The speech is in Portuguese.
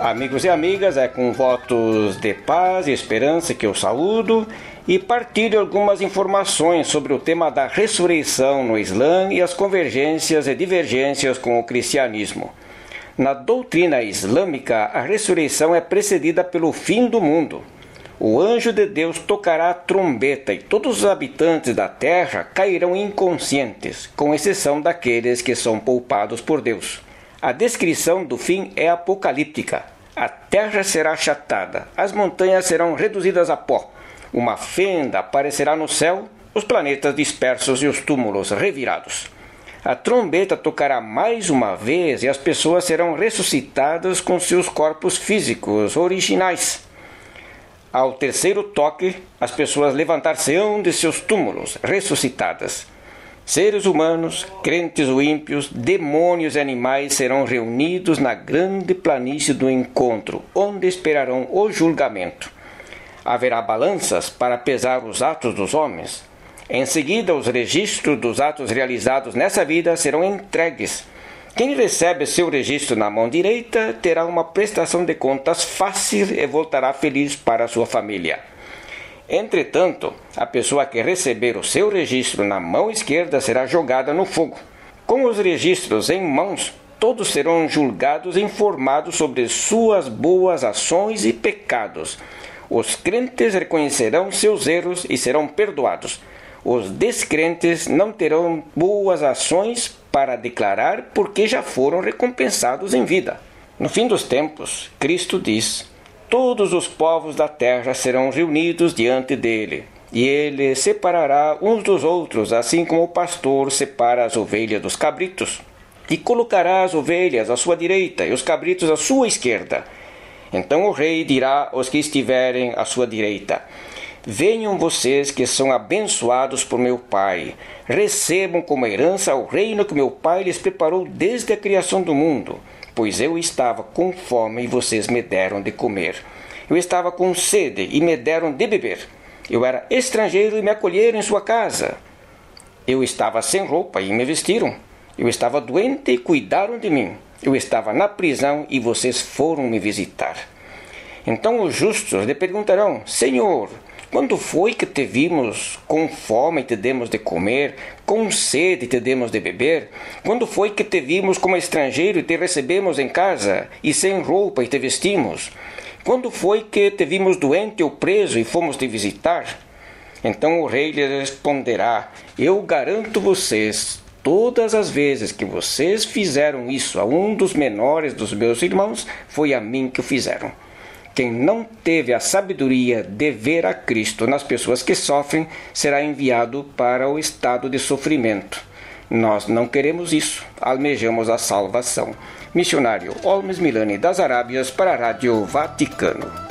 Amigos e amigas, é com votos de paz e esperança que eu saúdo e partilho algumas informações sobre o tema da ressurreição no Islã e as convergências e divergências com o cristianismo. Na doutrina islâmica, a ressurreição é precedida pelo fim do mundo. O anjo de Deus tocará a trombeta e todos os habitantes da terra cairão inconscientes, com exceção daqueles que são poupados por Deus. A descrição do fim é apocalíptica. A terra será achatada, as montanhas serão reduzidas a pó, uma fenda aparecerá no céu, os planetas dispersos e os túmulos revirados. A trombeta tocará mais uma vez e as pessoas serão ressuscitadas com seus corpos físicos originais. Ao terceiro toque, as pessoas levantar-se-ão de seus túmulos, ressuscitadas. Seres humanos, crentes ou ímpios, demônios e animais serão reunidos na grande planície do encontro, onde esperarão o julgamento. Haverá balanças para pesar os atos dos homens. Em seguida, os registros dos atos realizados nessa vida serão entregues. Quem recebe seu registro na mão direita terá uma prestação de contas fácil e voltará feliz para a sua família. Entretanto, a pessoa que receber o seu registro na mão esquerda será jogada no fogo. Com os registros em mãos, todos serão julgados e informados sobre suas boas ações e pecados. Os crentes reconhecerão seus erros e serão perdoados. Os descrentes não terão boas ações para declarar porque já foram recompensados em vida. No fim dos tempos, Cristo diz: todos os povos da terra serão reunidos diante dele, e ele separará uns dos outros, assim como o pastor separa as ovelhas dos cabritos, e colocará as ovelhas à sua direita e os cabritos à sua esquerda. Então o rei dirá aos que estiverem à sua direita: venham vocês que são abençoados por meu Pai, recebam como herança o reino que meu Pai lhes preparou desde a criação do mundo. Pois eu estava com fome e vocês me deram de comer. Eu estava com sede e me deram de beber. Eu era estrangeiro e me acolheram em sua casa. Eu estava sem roupa e me vestiram. Eu estava doente e cuidaram de mim. Eu estava na prisão e vocês foram me visitar. Então os justos lhe perguntarão: Senhor, quando foi que te vimos com fome e te demos de comer, com sede e te demos de beber? Quando foi que te vimos como estrangeiro e te recebemos em casa, e sem roupa e te vestimos? Quando foi que te vimos doente ou preso e fomos te visitar? Então o rei lhe responderá: eu garanto vocês, todas as vezes que vocês fizeram isso a um dos menores dos meus irmãos, foi a mim que o fizeram. Quem não teve a sabedoria de ver a Cristo nas pessoas que sofrem, será enviado para o estado de sofrimento. Nós não queremos isso, almejamos a salvação. Missionário Olmes Milani das Arábias para a Rádio Vaticano.